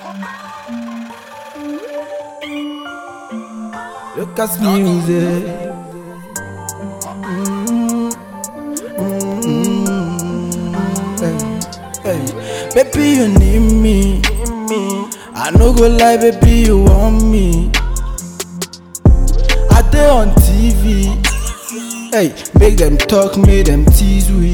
Lucas Music. Hey, baby, you need me. I no go lie, baby, you want me. I dey on TV. Hey, make them talk, make them tease we.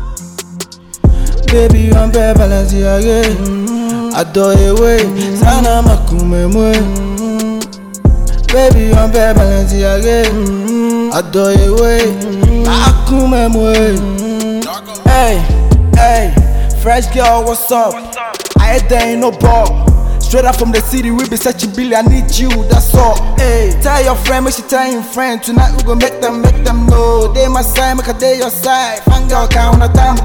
Baby, you want better balance again. I do it way, sana makume mwe. Baby, you want better balance again. I do it way, makume mwe. Hey, fresh girl, what's up? I ain't there ain't no ball. Straight out from the city, we be searching Billy, I need you, that's all. Hey, tell your friend, make she tell him friend. Tonight we gon' make them know. They my side, make a day your side. Fan girl count a time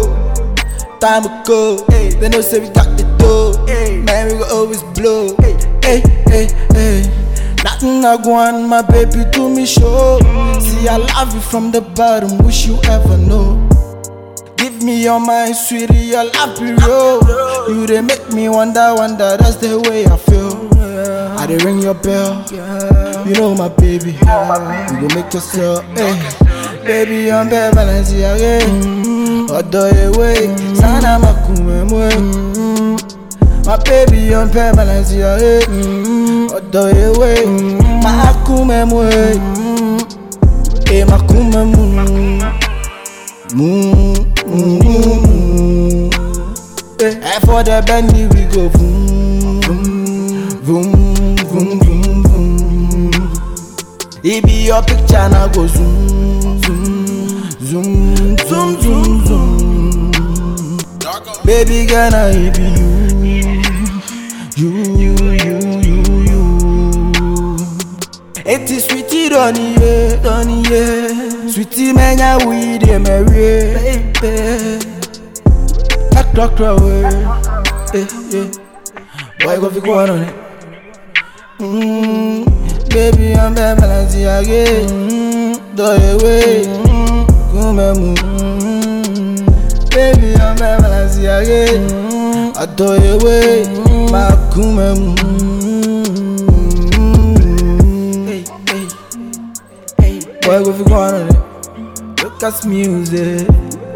ago. Hey, they know say we got the dough. Hey, man, we gon' always blow. Hey. Nothing I go on, my baby, do me show. See, I love you from the bottom, wish you ever know. Give me your mind, sweetie, your love be real. You they make me wonder, that's the way I feel. I dey ring your bell, you know my baby. You gon' make yourself, baby, I'm better balance again. Odo away, sana makume mwe. My baby, I'm better balance again. Odo away, makume mwe. Makume mwe. And for the bendy we go boom, boom, boom, boom, boom. It be your picture now go zoom, zoom, zoom, zoom, zoom, zoom. Baby girl, now it be you. It is sweetie, Donnie, sweetie, man, ya we dey marry, baby. Clock away, boy, go fi go on it. Baby, I'm better balance again. Do it way, come and baby, I'm better balance again. I do it way, my come and boy, go fi go on it. Lucas Music.